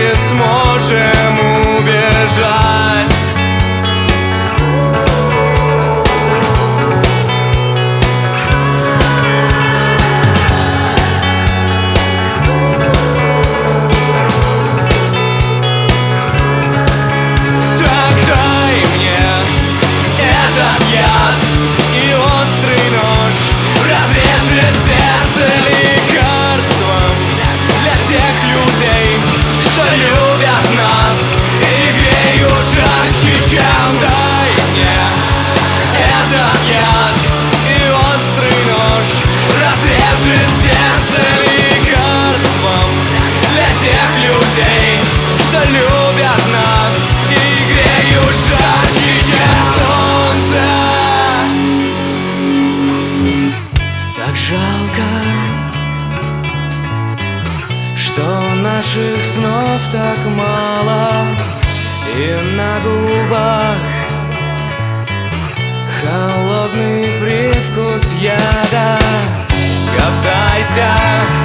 сможем убежать. Так дай мне этот яд, и острый нож разрежет сердце лекарством для тех людей, что любят нас и греют жарче, чем. Дай мне этот яд, и острый нож разрежет сердце лекарством для тех людей, что любят нас и греют жарче, чем солнце. Так жалко, что наших снов так мало, и на губах холодный привкус яда. Касайся